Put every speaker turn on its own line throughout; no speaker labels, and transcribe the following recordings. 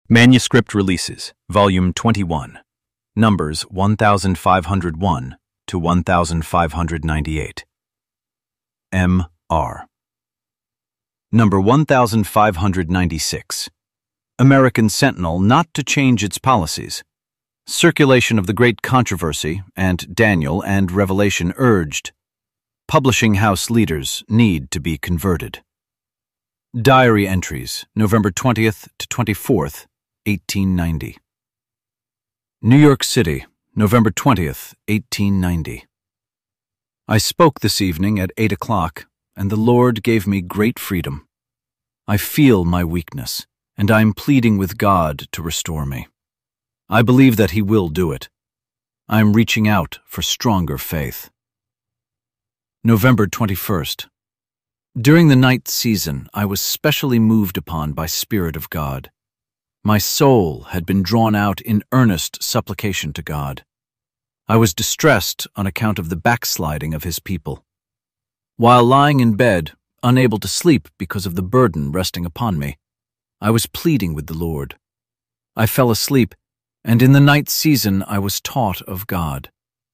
Manuscript Releases, Volume 21, Numbers 1501 to 1598. M.R. Number 1596. American Sentinel not to change its policies. Circulation of the Great Controversy and Daniel and Revelation urged. Publishing house leaders need to be converted. Diary entries, November 20th to 24th, 1890. New York City, November 20th, 1890. I spoke this evening at 8 o'clock, and the Lord gave me great freedom. I feel my weakness, and I am pleading with God to restore me. I believe that He will do it. I am reaching out for stronger faith. November 21st. During the night season, I was specially moved upon by Spirit of God. My soul had been drawn out in earnest supplication to God. I was distressed on account of the backsliding of His people. While lying in bed, unable to sleep because of the burden resting upon me, I was pleading with the Lord. I fell asleep, and in the night season I was taught of God.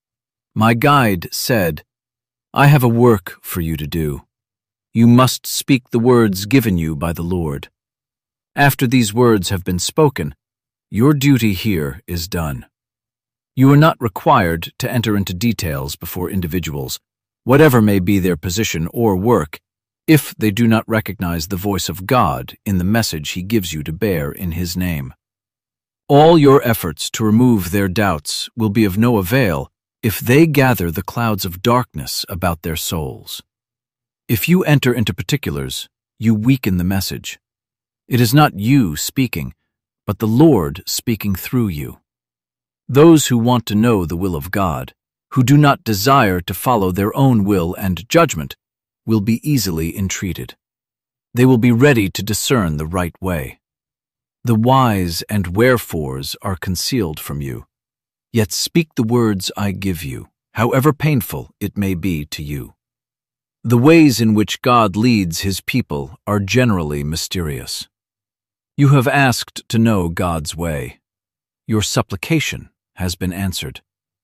My guide said, "I have a work for you to do. You must speak the words given you by the Lord. After these words have been spoken, your duty here is done. You are not required to enter into details before individuals, whatever may be their position or work, if they do not recognize the voice of God in the message He gives you to bear in His name. All your efforts to remove their doubts will be of no avail if they gather the clouds of darkness about their souls. If you enter into particulars, you weaken the message. It is not you speaking, but the Lord speaking through you. Those who want to know the will of God, who do not desire to follow their own will and judgment, will be easily entreated. They will be ready to discern the right way. The whys and wherefores are concealed from you, yet speak the words I give you, however painful it may be to you. The ways in which God leads His people are generally mysterious. You have asked to know God's way. Your supplication has been answered.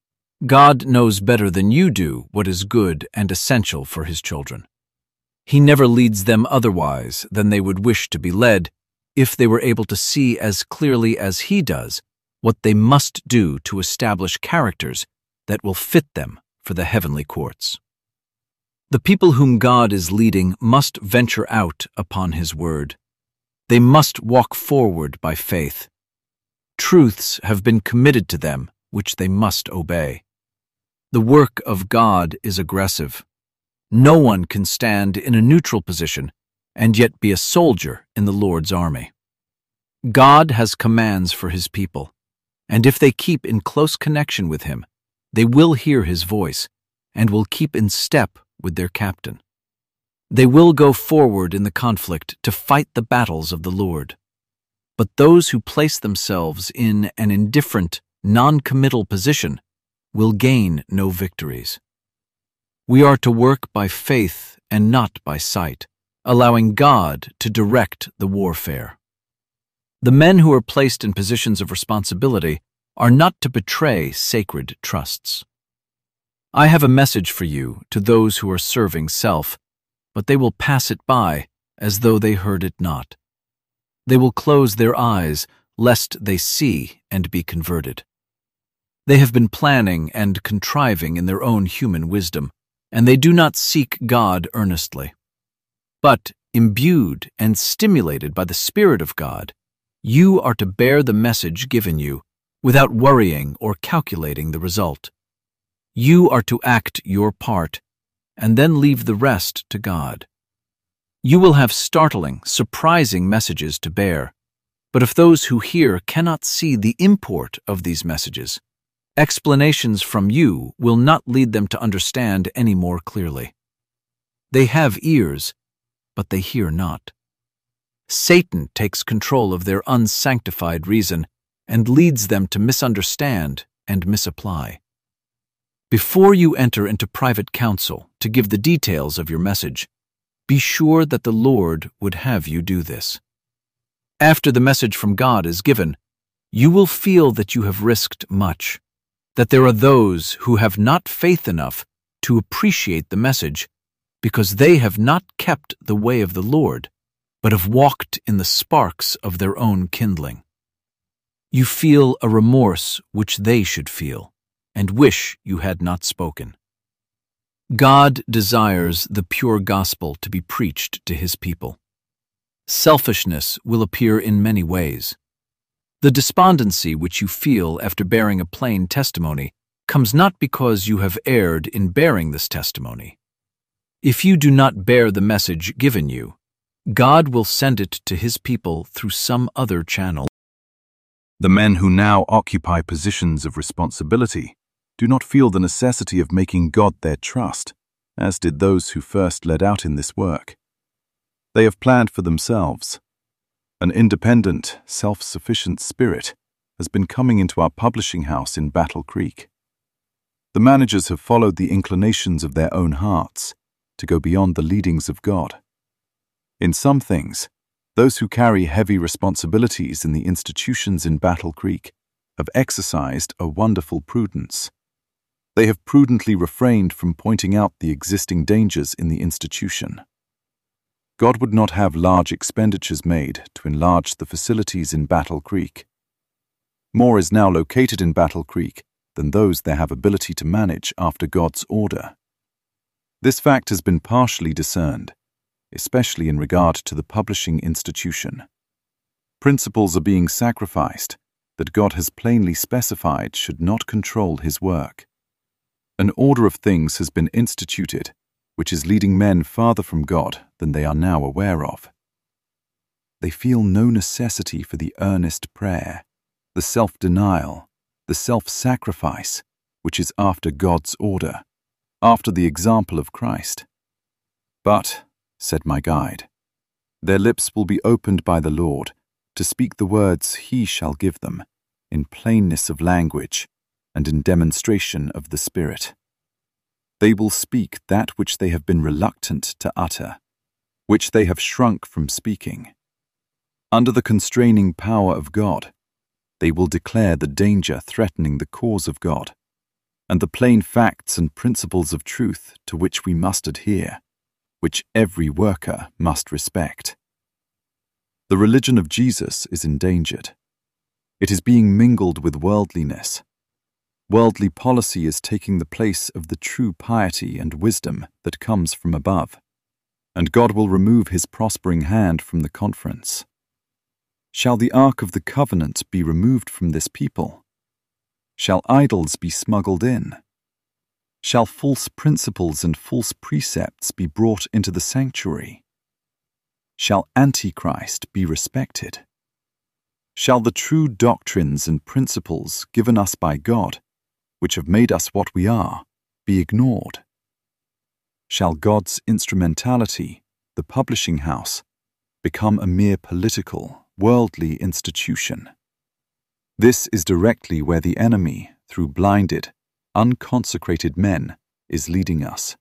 God knows better than you do what is good and essential for His children. He never leads them otherwise than they would wish to be led if they were able to see as clearly as He does what they must do to establish characters that will fit them for the heavenly courts. The people whom God is leading must venture out upon His word. They must walk forward by faith. Truths have been committed to them which they must obey. The work of God is aggressive. No one can stand in a neutral position and yet be a soldier in the Lord's army. God has commands for His people, and if they keep in close connection with Him, they will hear His voice and will keep in step with their captain. They will go forward in the conflict to fight the battles of the Lord. But those who place themselves in an indifferent, non-committal position will gain no victories. We are to work by faith and not by sight, allowing God to direct the warfare. The men who are placed in positions of responsibility are not to betray sacred trusts. I have a message for you to those who are serving self, but they will pass it by as though they heard it not. They will close their eyes lest they see and be converted. They have been planning and contriving in their own human wisdom, and they do not seek God earnestly. But, imbued and stimulated by the Spirit of God, you are to bear the message given you without worrying or calculating the result. You are to act your part, and then leave the rest to God. You will have startling, surprising messages to bear, but if those who hear cannot see the import of these messages, explanations from you will not lead them to understand any more clearly. They have ears, but they hear not. Satan takes control of their unsanctified reason and leads them to misunderstand and misapply. Before you enter into private counsel to give the details of your message, be sure that the Lord would have you do this. After the message from God is given, you will feel that you have risked much, that there are those who have not faith enough to appreciate the message because they have not kept the way of the Lord, but have walked in the sparks of their own kindling. You feel a remorse which they should feel, and wish you had not spoken. God desires the pure gospel to be preached to His people. Selfishness will appear in many ways. The despondency which you feel after bearing a plain testimony comes not because you have erred in bearing this testimony. If you do not bear the message given you, God will send it to His people through some other channel.
The men who now occupy positions of responsibility do not feel the necessity of making God their trust, as did those who first led out in this work. They have planned for themselves. An independent, self-sufficient spirit has been coming into our publishing house in Battle Creek. The managers have followed the inclinations of their own hearts to go beyond the leadings of God. In some things, those who carry heavy responsibilities in the institutions in Battle Creek have exercised a wonderful prudence. They have prudently refrained from pointing out the existing dangers in the institution. God would not have large expenditures made to enlarge the facilities in Battle Creek. More is now located in Battle Creek than those they have ability to manage after God's order. This fact has been partially discerned, especially in regard to the publishing institution. Principles are being sacrificed that God has plainly specified should not control His work. An order of things has been instituted which is leading men farther from God than they are now aware of. They feel no necessity for the earnest prayer, the self-denial, the self-sacrifice, which is after God's order, after the example of Christ. But, said my guide, their lips will be opened by the Lord to speak the words He shall give them, in plainness of language and in demonstration of the Spirit. They will speak that which they have been reluctant to utter, which they have shrunk from speaking. Under the constraining power of God, they will declare the danger threatening the cause of God, and the plain facts and principles of truth to which we must adhere, which every worker must respect. The religion of Jesus is endangered. It is being mingled with worldliness. Worldly policy is taking the place of the true piety and wisdom that comes from above, and God will remove His prospering hand from the conference. Shall the Ark of the Covenant be removed from this people? Shall idols be smuggled in? Shall false principles and false precepts be brought into the sanctuary? Shall Antichrist be respected? Shall the true doctrines and principles given us by God, which have made us what we are, be ignored? Shall God's instrumentality, the publishing house, become a mere political, worldly institution? This is directly where the enemy, through blinded, unconsecrated men, is leading us.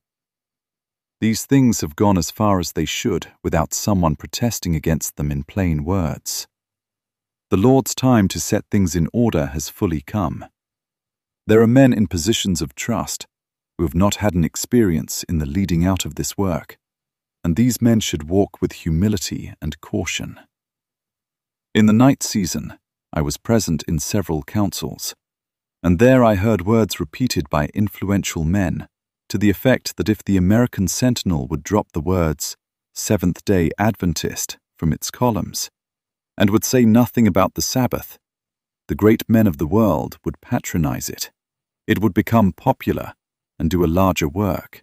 These things have gone as far as they should without someone protesting against them in plain words. The Lord's time to set things in order has fully come. There are men in positions of trust who have not had an experience in the leading out of this work, and these men should walk with humility and caution. In the night season, I was present in several councils, and there I heard words repeated by influential men to the effect that if the American Sentinel would drop the words Seventh-day Adventist from its columns, and would say nothing about the Sabbath, the great men of the world would patronize it. It would become popular and do a larger work.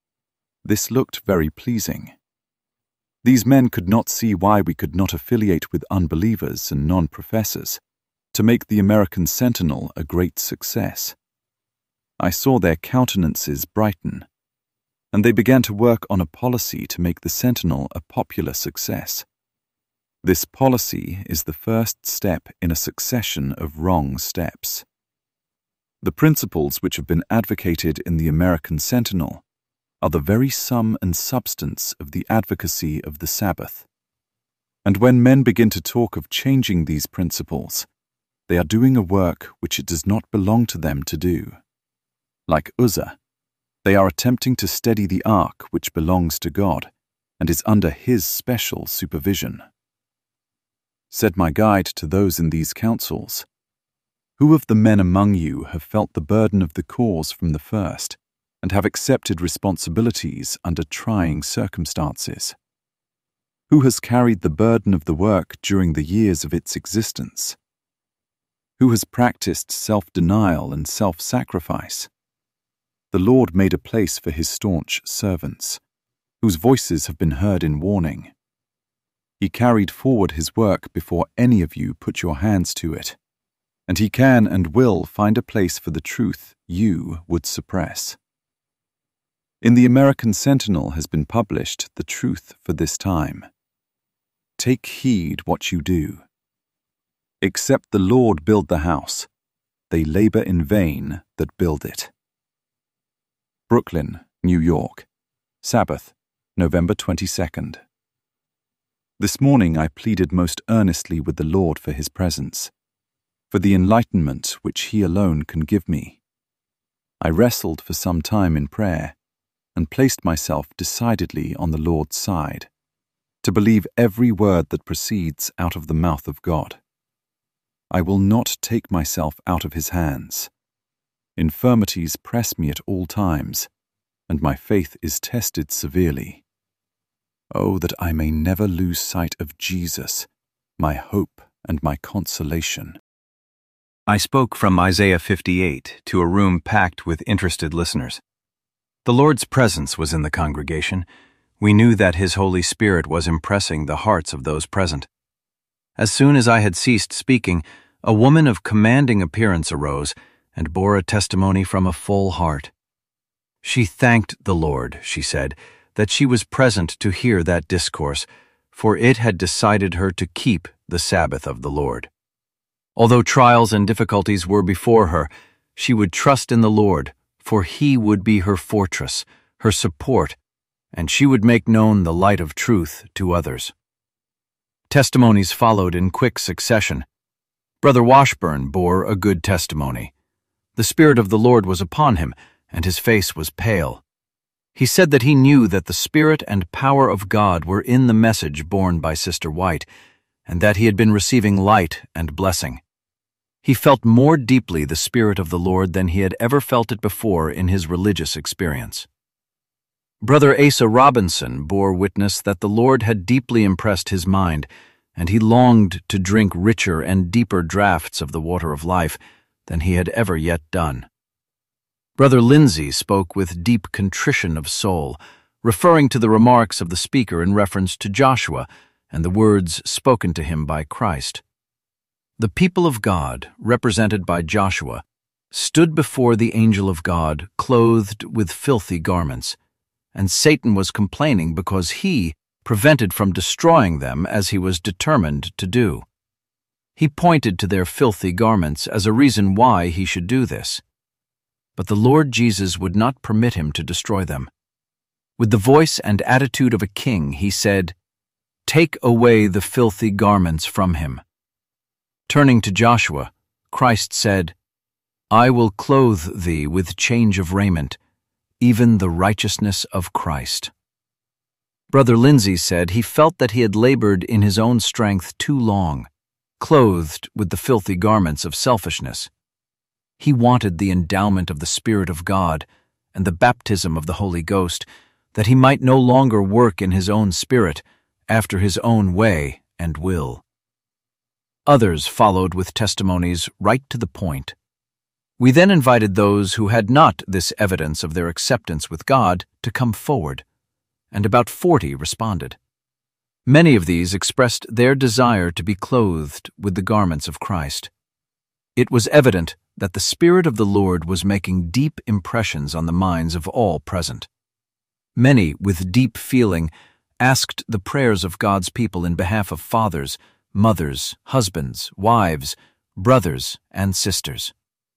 This looked very pleasing. These men could not see why we could not affiliate with unbelievers and non-professors to make the American Sentinel a great success. I saw their countenances brighten, and they began to work on a policy to make the Sentinel a popular success. This policy is the first step in a succession of wrong steps. The principles which have been advocated in the American Sentinel are the very sum and substance of the advocacy of the Sabbath. And when men begin to talk of changing these principles, they are doing a work which it does not belong to them to do. Like Uzzah, they are attempting to steady the ark which belongs to God and is under His special supervision. Said my guide to those in these councils, "Who of the men among you have felt the burden of the cause from the first, and have accepted responsibilities under trying circumstances? Who has carried the burden of the work during the years of its existence? Who has practiced self-denial and self-sacrifice? The Lord made a place for His staunch servants, whose voices have been heard in warning. He carried forward His work before any of you put your hands to it, and He can and will find a place for the truth you would suppress." In the American Sentinel has been published the truth for this time. Take heed what you do. Except the Lord build the house, they labor in vain that build it. Brooklyn, New York, Sabbath, November 22nd. This morning I pleaded most earnestly with the Lord for His presence, for the enlightenment which He alone can give me. I wrestled for some time in prayer, and placed myself decidedly on the Lord's side, to believe every word that proceeds out of the mouth of God. I will not take myself out of His hands. Infirmities press me at all times, and my faith is tested severely. Oh, that I may never lose sight of Jesus, my hope and my consolation.
I spoke from Isaiah 58 to a room packed with interested listeners. The Lord's presence was in the congregation. We knew that His Holy Spirit was impressing the hearts of those present. As soon as I had ceased speaking, a woman of commanding appearance arose and bore a testimony from a full heart. She thanked the Lord, she said, that she was present to hear that discourse, for it had decided her to keep the Sabbath of the Lord. Although trials and difficulties were before her, she would trust in the Lord, for He would be her fortress, her support, and she would make known the light of truth to others. Testimonies followed in quick succession. Brother Washburn bore a good testimony. The Spirit of the Lord was upon him, and his face was pale. He said that he knew that the Spirit and power of God were in the message borne by Sister White, and that he had been receiving light and blessing. He felt more deeply the Spirit of the Lord than he had ever felt it before in his religious experience. Brother Asa Robinson bore witness that the Lord had deeply impressed his mind, and he longed to drink richer and deeper draughts of the water of life than he had ever yet done. Brother Lindsay spoke with deep contrition of soul, referring to the remarks of the speaker in reference to Joshua and the words spoken to him by Christ. The people of God, represented by Joshua, stood before the angel of God clothed with filthy garments, and Satan was complaining because he prevented from destroying them as he was determined to do. He pointed to their filthy garments as a reason why he should do this. But the Lord Jesus would not permit him to destroy them. With the voice and attitude of a king, he said, "Take away the filthy garments from him." Turning to Joshua, Christ said, "I will clothe thee with change of raiment, even the righteousness of Christ." Brother Lindsay said he felt that he had labored in his own strength too long, clothed with the filthy garments of selfishness. He wanted the endowment of the Spirit of God and the baptism of the Holy Ghost, that he might no longer work in his own spirit, after his own way and will. Others followed with testimonies right to the point. We then invited those who had not this evidence of their acceptance with God to come forward, and about 40 responded. Many of these expressed their desire to be clothed with the garments of Christ. It was evident that the Spirit of the Lord was making deep impressions on the minds of all present. Many, with deep feeling, asked the prayers of God's people in behalf of fathers, mothers, husbands, wives, brothers, and sisters.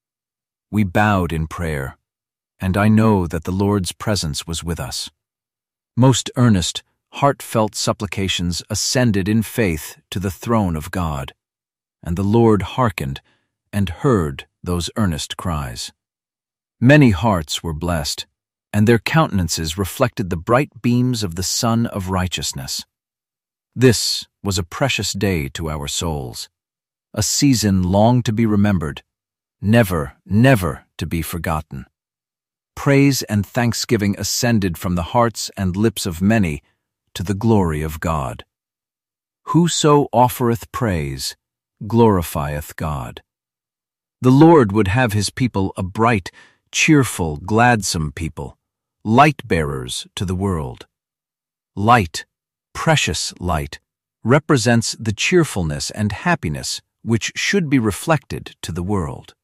We bowed in prayer, and I know that the Lord's presence was with us. Most earnest, heartfelt supplications ascended in faith to the throne of God, and the Lord hearkened and heard those earnest cries. Many hearts were blessed, and their countenances reflected the bright beams of the Sun of Righteousness. This was a precious day to our souls, a season long to be remembered, never, never to be forgotten. Praise and thanksgiving ascended from the hearts and lips of many to the glory of God. Whoso offereth praise glorifieth God. The Lord would have his people a bright, cheerful, gladsome people, light-bearers to the world. Light, precious light, represents the cheerfulness and happiness which should be reflected to the world.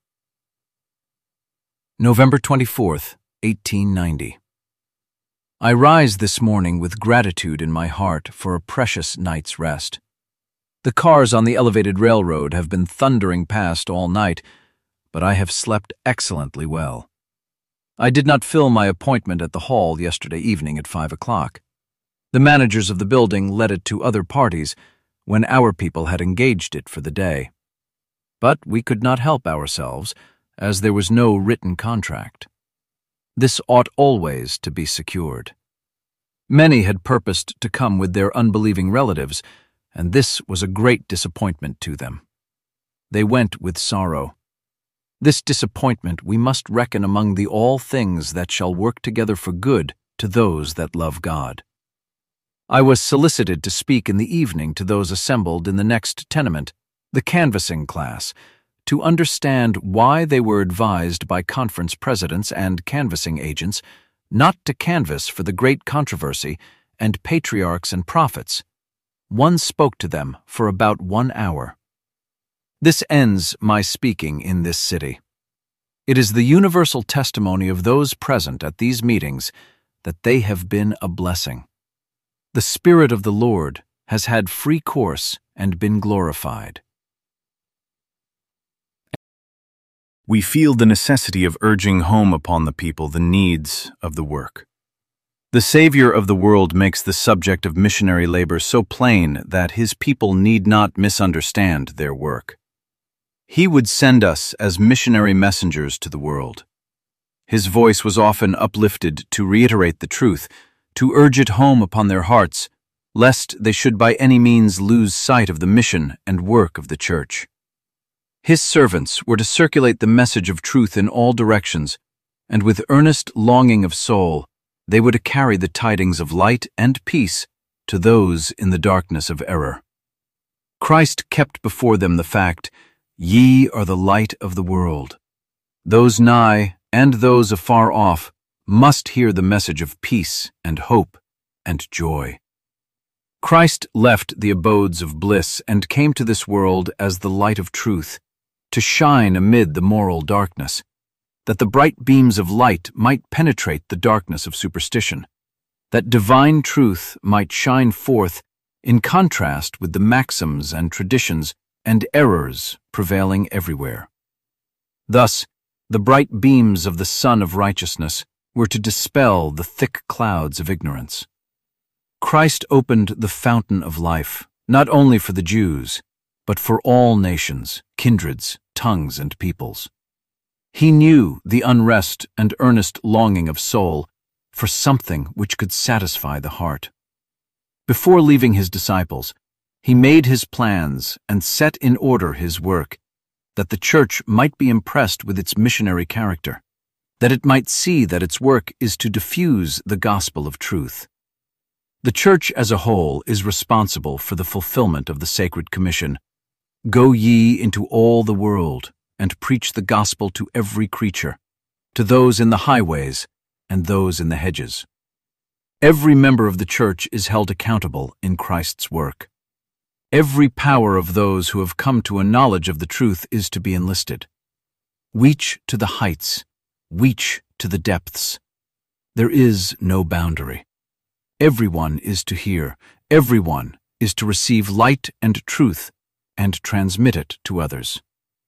November 24th, 1890. I rise this morning with gratitude in my heart for a precious night's rest. The cars on the elevated railroad have been thundering past all night, but I have slept excellently well. I did not fill my appointment at the hall yesterday evening at 5 o'clock. The managers of the building let it to other parties when our people had engaged it for the day. But we could not help ourselves, as there was no written contract. This ought always to be secured. Many had purposed to come with their unbelieving relatives, and this was a great disappointment to them. They went with sorrow. This disappointment we must reckon among the all things that shall work together for good to those that love God. I was solicited to speak in the evening to those assembled in the next tenement, the canvassing class, to understand why they were advised by conference presidents and canvassing agents not to canvass for the great controversy and patriarchs and prophets. One spoke to them for about 1 hour. This ends my speaking in this city. It is the universal testimony of those present at these meetings that they have been a blessing. The Spirit of the Lord has had free course and been glorified.
We feel the necessity of urging home upon the people the needs of the work. The Savior of the world makes the subject of missionary labor so plain that his people need not misunderstand their work. He would send us as missionary messengers to the world. His voice was often uplifted to reiterate the truth, to urge it home upon their hearts, lest they should by any means lose sight of the mission and work of the church. His servants were to circulate the message of truth in all directions, and with earnest longing of soul, they were to carry the tidings of light and peace to those in the darkness of error. Christ kept before them the fact, "Ye are the light of the world." Those nigh and those afar off must hear the message of peace and hope and joy. Christ left the abodes of bliss and came to this world as the light of truth, to shine amid the moral darkness, that the bright beams of light might penetrate the darkness of superstition, that divine truth might shine forth in contrast with the maxims and traditions and errors prevailing everywhere. Thus, the bright beams of the Sun of Righteousness were to dispel the thick clouds of ignorance. Christ opened the fountain of life, not only for the Jews, but for all nations, kindreds, tongues, and peoples. He knew the unrest and earnest longing of soul for something which could satisfy the heart. Before leaving his disciples, he made his plans and set in order his work, that the church might be impressed with its missionary character, that it might see that its work is to diffuse the gospel of truth. The church as a whole is responsible for the fulfillment of the sacred commission, "Go ye into all the world, and preach the gospel to every creature, to those in the highways and those in the hedges." Every member of the church is held accountable in Christ's work. Every power of those who have come to a knowledge of the truth is to be enlisted. Reach to the heights, reach to the depths. There is no boundary. Everyone is to hear, everyone is to receive light and truth and transmit it to others.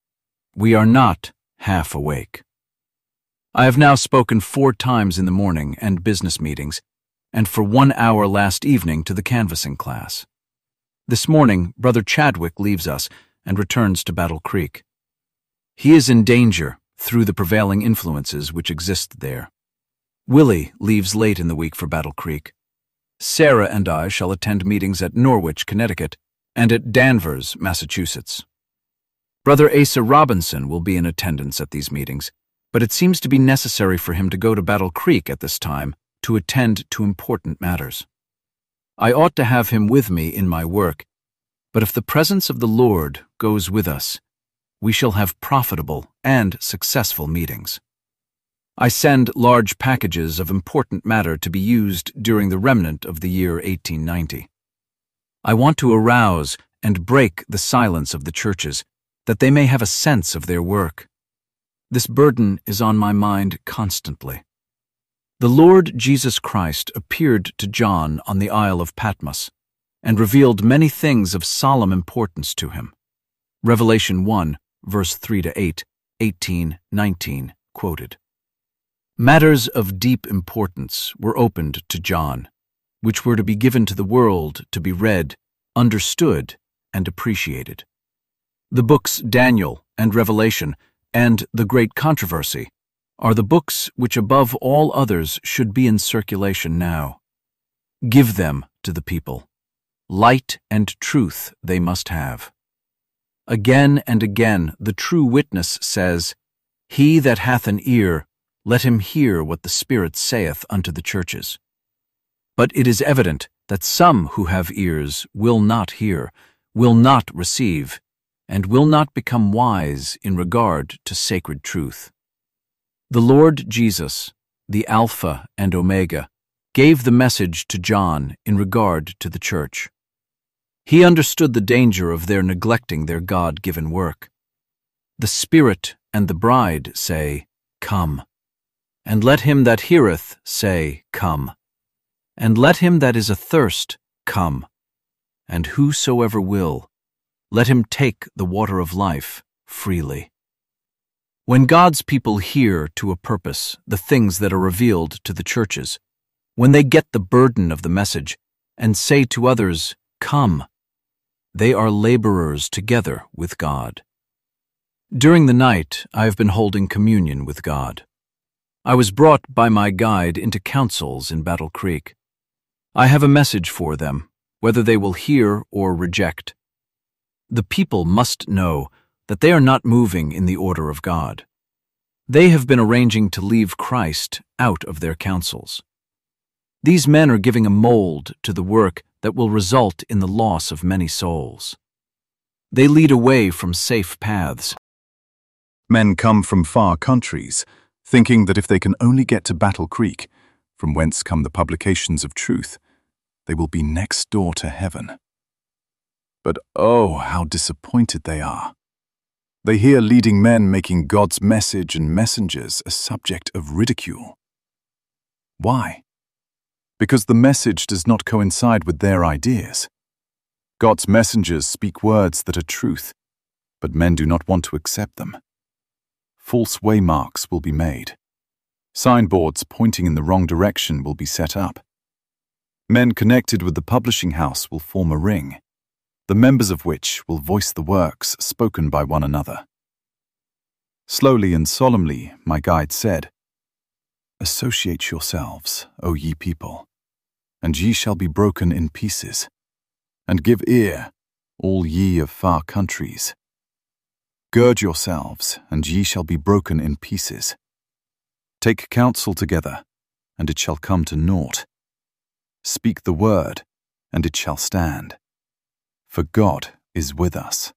We are not half awake. I have now spoken 4 times in the morning and business meetings,
and for 1 hour last evening to the canvassing class. This morning, Brother Chadwick leaves us and returns to Battle Creek. He is in danger through the prevailing influences which exist there. Willie leaves late in the week for Battle Creek. Sarah and I shall attend meetings at Norwich, Connecticut, and at Danvers, Massachusetts. Brother Asa Robinson will be in attendance at these meetings, but it seems to be necessary for him to go to Battle Creek at this time to attend to important matters. I ought to have him with me in my work, but if the presence of the Lord goes with us, we shall have profitable and successful meetings. I send large packages of important matter to be used during the remnant of the year 1890. I want to arouse and break the silence of the churches, that they may have a sense of their work. This burden is on my mind constantly. The Lord Jesus Christ appeared to John on the Isle of Patmos and revealed many things of solemn importance to him. Revelation 1, verse 3-8, 18-19, quoted. Matters of deep importance were opened to John, which were to be given to the world to be read, understood, and appreciated. The books Daniel and Revelation and The Great Controversy are the books which above all others should be in circulation now. Give them to the people. Light and truth they must have. Again and again the true witness says, He that hath an ear, let him hear what the Spirit saith unto the churches. But it is evident that some who have ears will not hear, will not receive, and will not become wise in regard to sacred truth. The Lord Jesus, the Alpha and Omega, gave the message to John in regard to the church. He understood the danger of their neglecting their God-given work. The Spirit and the bride say, Come. And let him that heareth say, Come. And let him that is athirst come. And whosoever will, let him take the water of life freely. When God's people hear to a purpose the things that are revealed to the churches, when they get the burden of the message and say to others, Come, they are laborers together with God. During the night, I have been holding communion with God. I was brought by my guide into councils in Battle Creek. I have a message for them, whether they will hear or reject. The people must know that they are not moving in the order of God. They have been arranging to leave Christ out of their councils. These men are giving a mold to the work that will result in the loss of many souls. They lead away from safe paths.
Men come from far countries, thinking that if they can only get to Battle Creek, from whence come the publications of truth, they will be next door to heaven. But oh, how disappointed they are. They hear leading men making God's message and messengers a subject of ridicule. Why? Because the message does not coincide with their ideas. God's messengers speak words that are truth, but men do not want to accept them. False waymarks will be made. Signboards pointing in the wrong direction will be set up. Men connected with the publishing house will form a ring, the members of which will voice the works spoken by one another. Slowly and solemnly, my guide said, Associate yourselves, O ye people, and ye shall be broken in pieces, and give ear, all ye of far countries. Gird yourselves, and ye shall be broken in pieces. Take counsel together, and it shall come to naught. Speak the word, and it shall stand. For God is with us.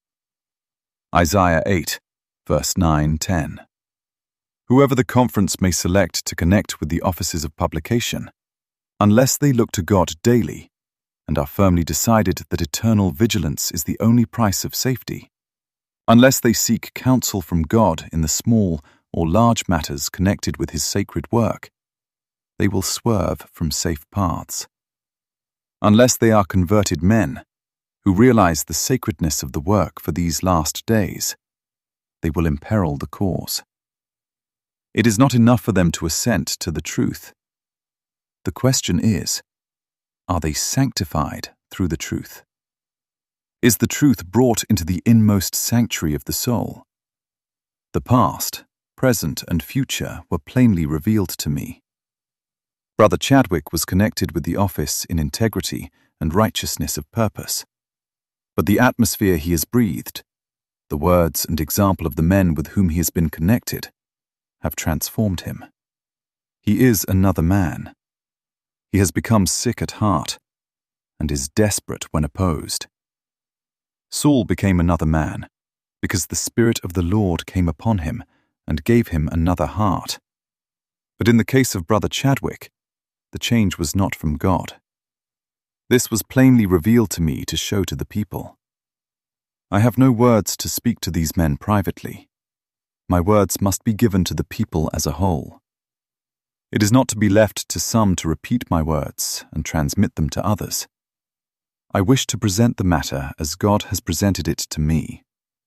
Isaiah 8, verse 9-10. Whoever the conference may select to connect with the offices of publication, unless they look to God daily and are firmly decided that eternal vigilance is the only price of safety, unless they seek counsel from God in the small or large matters connected with His sacred work, they will swerve from safe paths. Unless they are converted men who realize the sacredness of the work for these last days, they will imperil the cause. It is not enough for them to assent to the truth. The question is, are they sanctified through the truth? Is the truth brought into the inmost sanctuary of the soul? The past, present, and future were plainly revealed to me. Brother Chadwick was connected with the office in integrity and righteousness of purpose. But the atmosphere he has breathed, the words and example of the men with whom he has been connected, have transformed him. He is another man. He has become sick at heart and is desperate when opposed. Saul became another man because the Spirit of the Lord came upon him and gave him another heart. But in the case of Brother Chadwick, the change was not from God. This was plainly revealed to me to show to the people. I have no words to speak to these men privately. My words must be given to the people as a whole. It is not to be left to some to repeat my words and transmit them to others. I wish to present the matter as God has presented it to me.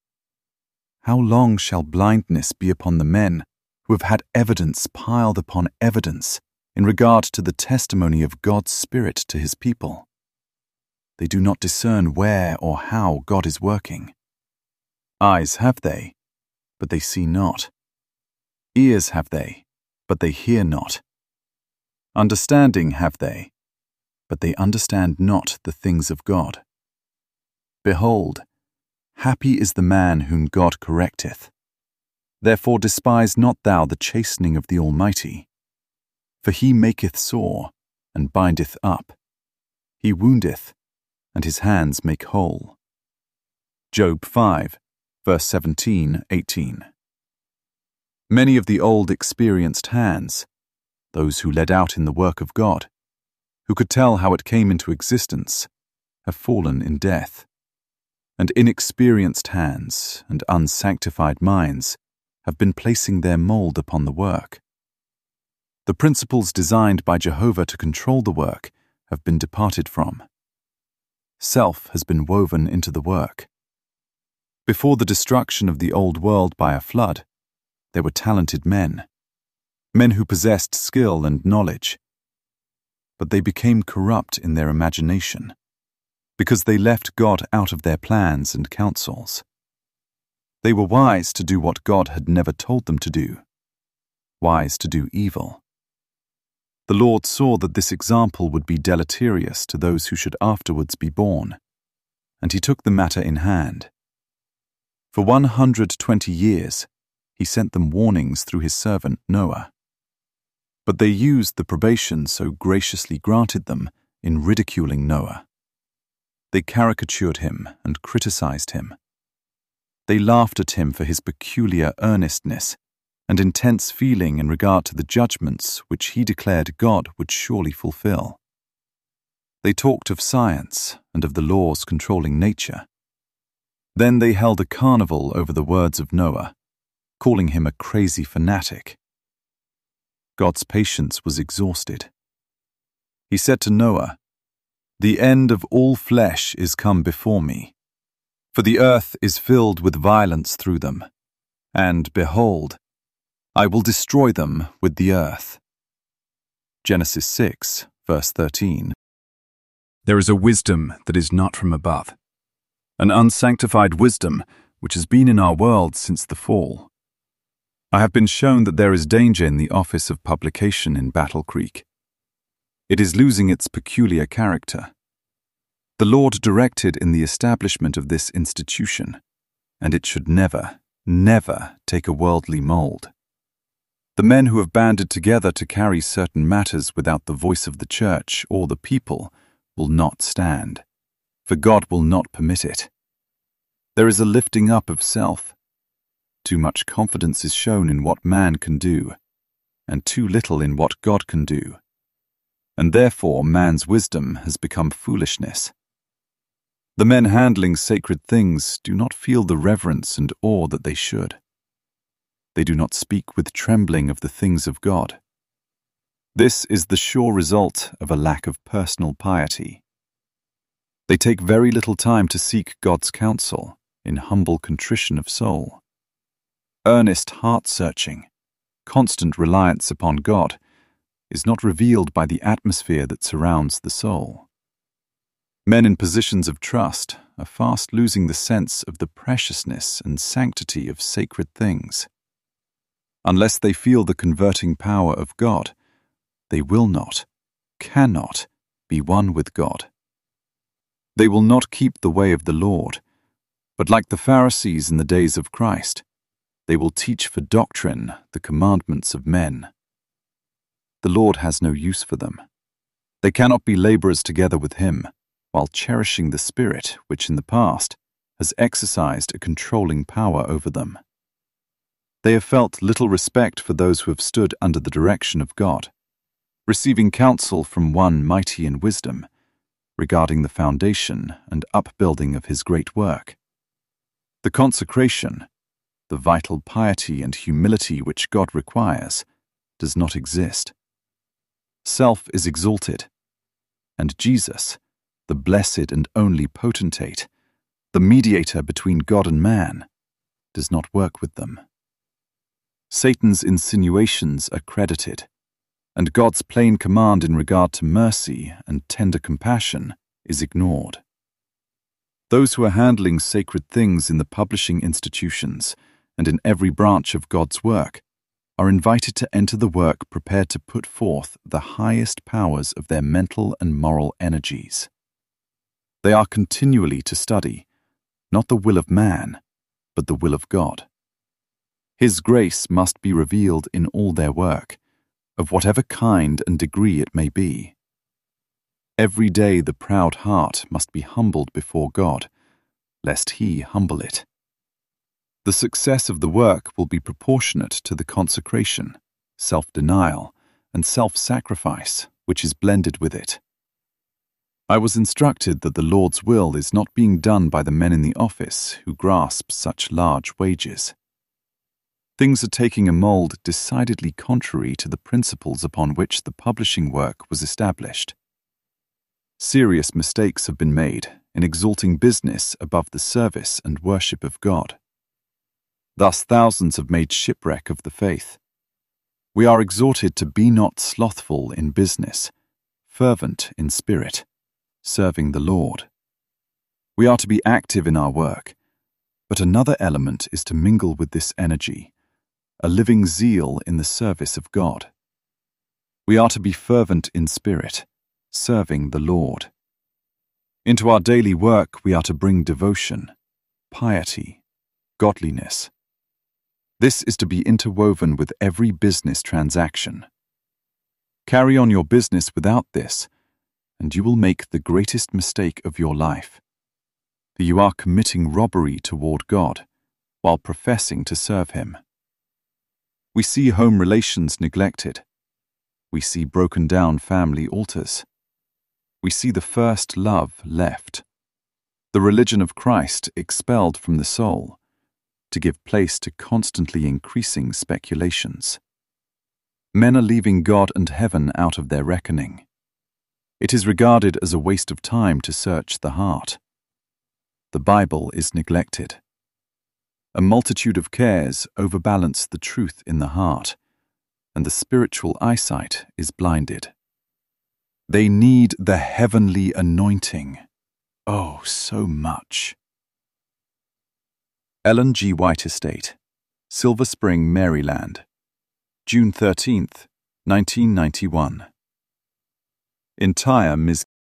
How long shall blindness be upon the men who have had evidence piled upon evidence in regard to the testimony of God's Spirit to His people? They do not discern where or how God is working. Eyes have they, but they see not. Ears have they, but they hear not. Understanding have they, but they understand not the things of God. Behold, happy is the man whom God correcteth. Therefore despise not thou the chastening of the Almighty. For he maketh sore, and bindeth up. He woundeth, and his hands make whole. Job 5, verse 17-18. Many of the old experienced hands, those who led out in the work of God, who could tell how it came into existence, have fallen in death. And inexperienced hands and unsanctified minds have been placing their mold upon the work. The principles designed by Jehovah to control the work have been departed from. Self has been woven into the work. Before the destruction of the old world by a flood, there were talented men who possessed skill and knowledge. But they became corrupt in their imagination, because they left God out of their plans and counsels. They were wise to do what God had never told them to do, wise to do evil. The Lord saw that this example would be deleterious to those who should afterwards be born, and He took the matter in hand. For 120 years, He sent them warnings through His servant Noah. But they used the probation so graciously granted them in ridiculing Noah. They caricatured him and criticized him. They laughed at him for his peculiar earnestness and intense feeling in regard to the judgments which he declared God would surely fulfill. They talked of science and of the laws controlling nature. Then they held a carnival over the words of Noah, calling him a crazy fanatic. God's patience was exhausted. He said to Noah, "The end of all flesh is come before me, for the earth is filled with violence through them, and behold, I will destroy them with the earth." Genesis 6, verse 13. There is a wisdom that is not from above, an unsanctified wisdom which has been in our world since the fall. I have been shown that there is danger in the office of publication in Battle Creek. It is losing its peculiar character. The Lord directed in the establishment of this institution, and it should never, never take a worldly mold. The men who have banded together to carry certain matters without the voice of the church or the people will not stand, for God will not permit it. There is a lifting up of self. Too much confidence is shown in what man can do, and too little in what God can do. And therefore man's wisdom has become foolishness. The men handling sacred things do not feel the reverence and awe that they should. They do not speak with trembling of the things of God. This is the sure result of a lack of personal piety. They take very little time to seek God's counsel in humble contrition of soul. Earnest heart-searching, constant reliance upon God, is not revealed by the atmosphere that surrounds the soul. Men in positions of trust are fast losing the sense of the preciousness and sanctity of sacred things. Unless they feel the converting power of God, they will not, cannot, be one with God. They will not keep the way of the Lord, but like the Pharisees in the days of Christ, they will teach for doctrine the commandments of men. The Lord has no use for them. They cannot be laborers together with him, while cherishing the spirit which in the past has exercised a controlling power over them. They have felt little respect for those who have stood under the direction of God, receiving counsel from one mighty in wisdom regarding the foundation and upbuilding of his great work. The consecration, the vital piety and humility which God requires, does not exist. Self is exalted, and Jesus, the blessed and only potentate, the mediator between God and man, does not work with them. Satan's insinuations are credited, and God's plain command in regard to mercy and tender compassion is ignored. Those who are handling sacred things in the publishing institutions and in every branch of God's work are invited to enter the work prepared to put forth the highest powers of their mental and moral energies. They are continually to study, not the will of man, but the will of God. His grace must be revealed in all their work, of whatever kind and degree it may be. Every day the proud heart must be humbled before God, lest he humble it. The success of the work will be proportionate to the consecration, self-denial, and self-sacrifice which is blended with it. I was instructed that the Lord's will is not being done by the men in the office who grasp such large wages. Things are taking a mold decidedly contrary to the principles upon which the publishing work was established. Serious mistakes have been made in exalting business above the service and worship of God. Thus thousands have made shipwreck of the faith. We are exhorted to be not slothful in business, fervent in spirit, serving the Lord. We are to be active in our work, but another element is to mingle with this energy, a living zeal in the service of God. We are to be fervent in spirit, serving the Lord. Into our daily work we are to bring devotion, piety, godliness. This is to be interwoven with every business transaction. Carry on your business without this, and you will make the greatest mistake of your life. For you are committing robbery toward God, while professing to serve him. We see home relations neglected. We see broken down family altars. We see the first love left, the religion of Christ expelled from the soul, to give place to constantly increasing speculations. Men are leaving God and heaven out of their reckoning. It is regarded as a waste of time to search the heart. The Bible is neglected. A multitude of cares overbalance the truth in the heart, and the spiritual eyesight is blinded. They need the heavenly anointing. Oh, so much. Ellen G. White Estate, Silver Spring, Maryland, June 13th, 1991. Entire Ms.